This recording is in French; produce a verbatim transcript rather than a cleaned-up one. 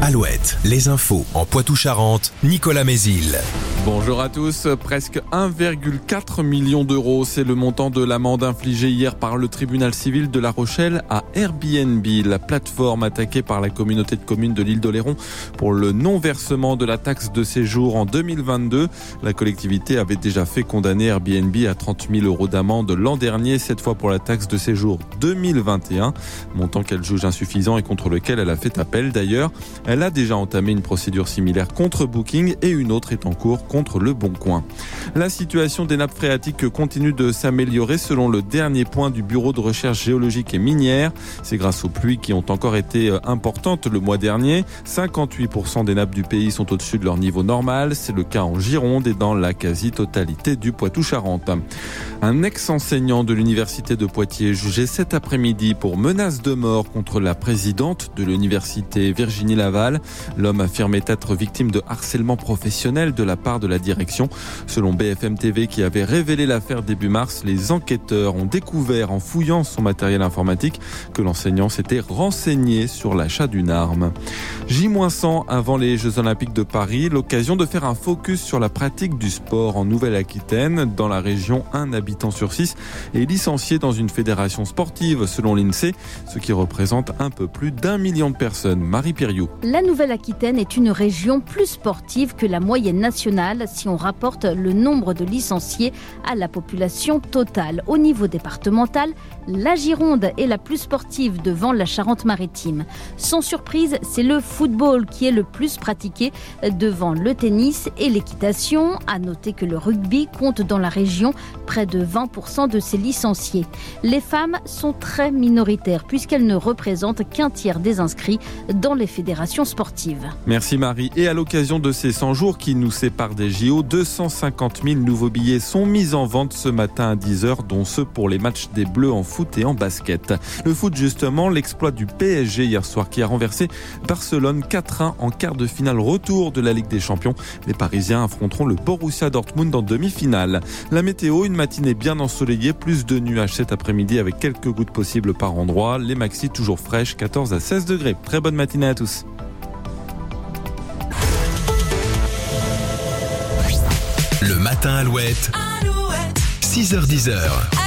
Alouette, les infos en Poitou-Charentes, Nicolas Mézil. Bonjour à tous, presque un virgule quatre million d'euros, c'est le montant de l'amende infligée hier par le tribunal civil de La Rochelle à Airbnb, la plateforme attaquée par la communauté de communes de l'île d'Oléron pour le non-versement de la taxe de séjour en deux mille vingt-deux. La collectivité avait déjà fait condamner Airbnb à trente mille euros d'amende l'an dernier, cette fois pour la taxe de séjour deux mille vingt et un, montant qu'elle juge insuffisant et contre lequel elle a fait appel d'ailleurs. Elle a déjà entamé une procédure similaire contre Booking et une autre est en cours contre Le Bon Coin. La situation des nappes phréatiques continue de s'améliorer selon le dernier point du Bureau de recherche géologique et minière. C'est grâce aux pluies qui ont encore été importantes le mois dernier. cinquante-huit pour cent des nappes du pays sont au-dessus de leur niveau normal. C'est le cas en Gironde et dans la quasi-totalité du Poitou-Charentes. Un ex-enseignant de l'université de Poitiers jugé cet après-midi pour menace de mort contre la présidente de l'université Virginie Laval. L'homme affirmait être victime de harcèlement professionnel de la part de la direction. Selon B F M T V qui avait révélé l'affaire début mars, les enquêteurs ont découvert en fouillant son matériel informatique que l'enseignant s'était renseigné sur l'achat d'une arme. J cent avant les Jeux Olympiques de Paris, l'occasion de faire un focus sur la pratique du sport en Nouvelle-Aquitaine. Dans la région, un habitant sur six est licencié dans une fédération sportive selon l'INSEE, ce qui représente un peu plus d'un million de personnes. Marie Piriou. La Nouvelle-Aquitaine est une région plus sportive que la moyenne nationale si on rapporte le nombre de licenciés à la population totale. Au niveau départemental, la Gironde est la plus sportive devant la Charente-Maritime. Sans surprise, c'est le football qui est le plus pratiqué devant le tennis et l'équitation. À noter que le rugby compte dans la région près de vingt pour cent de ses licenciés. Les femmes sont très minoritaires puisqu'elles ne représentent qu'un tiers des inscrits dans les fédérations sportives. Merci Marie. Et à l'occasion de ces cent jours qui nous séparent des J O, deux cent cinquante mille nouveaux billets sont mis en vente ce matin à dix heures, dont ceux pour les matchs des Bleus en foot et en basket. Le foot justement, l'exploit du P S G hier soir qui a renversé Barcelone quatre un en quart de finale retour de la Ligue des Champions. Les Parisiens affronteront le Borussia Dortmund en demi-finale. La météo, une matinée bien ensoleillée, plus de nuages cet après-midi avec quelques gouttes possibles par endroit. Les maxis toujours fraîches, quatorze à seize degrés. Très bonne matinée à tous. Le matin Alouette, Alouette. six heures dix.